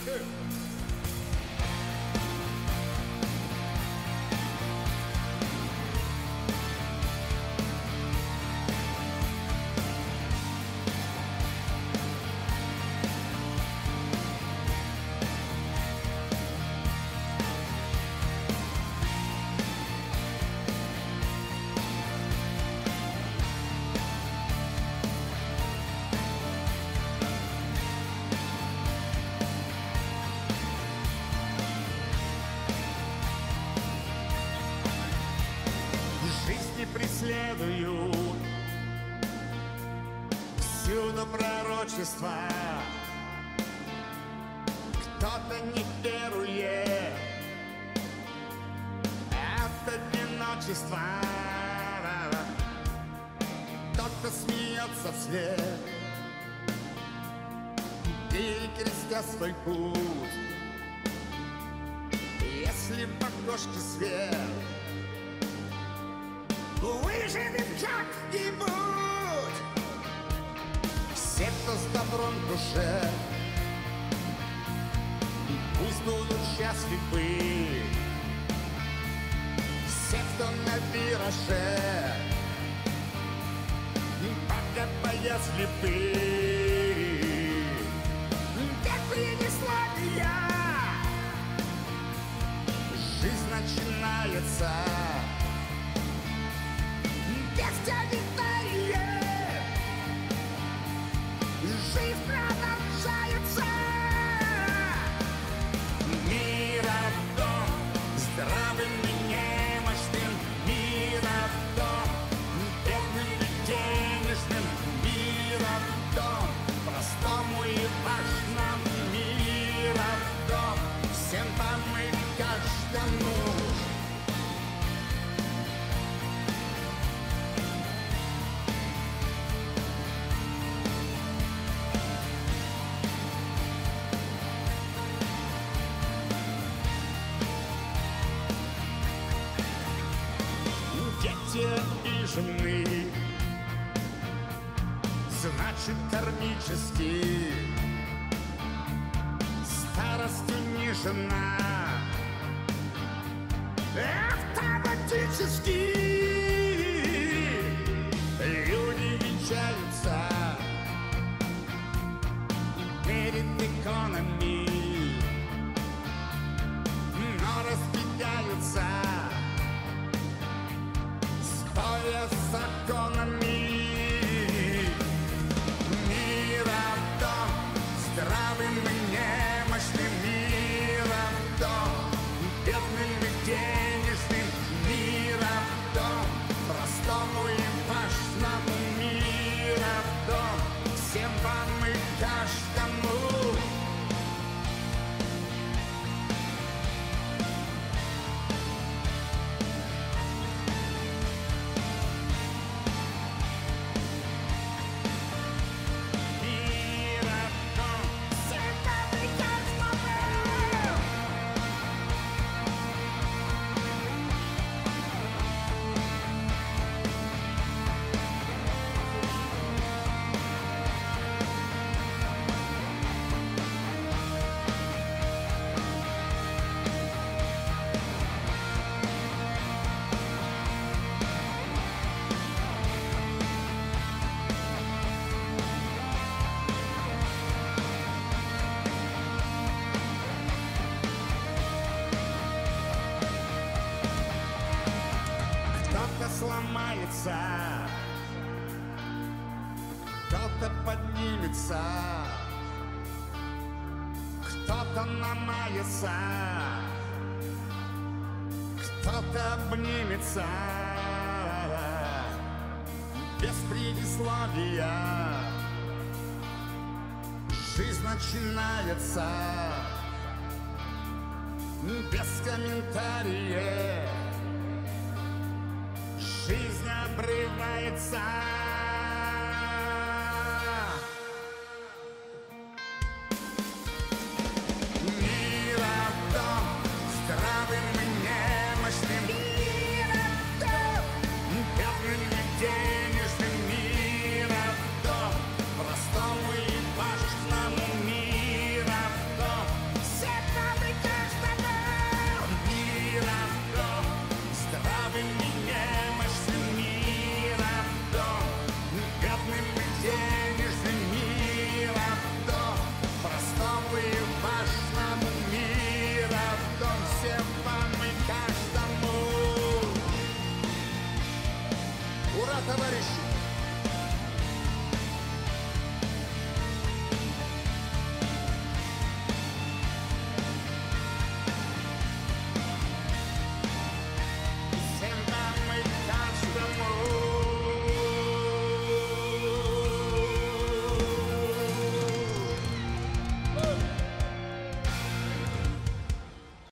Преследую всюду пророчества. Кто-то не верует, это одиночество. Кто-то смеется вслед, перекрестя свой путь. Если в окошке свет, выживем как-нибудь. Все, кто с добром в душе, пусть будут счастливы. Все, кто на вираже, пока боя слепы. Как принесла меня, жизнь начинается. Жизнь продолжается. Миродом, здравым и немощным. Миродом, бедным и денежным. Миродом, простому и важному. Миродом, всем вам и каждому. Обижены, значит кармически, старость унижена, автоматически. Люди венчаются перед иконами, но разбегаются, стоя с законами. Миродом, здравым и немощным. Миродом, бедным и денежным. Миродом, простому и важному. Миродом, всем вам и каждому. Сломается, кто-то поднимется, кто-то намается, кто-то обнимется. Без предисловия жизнь начинается, без комментариев жизнь обрывается. Миродом, здравым и немощным. Миродом, бедным и денежным. Миродом, простому и важному. Миродом, товарищи!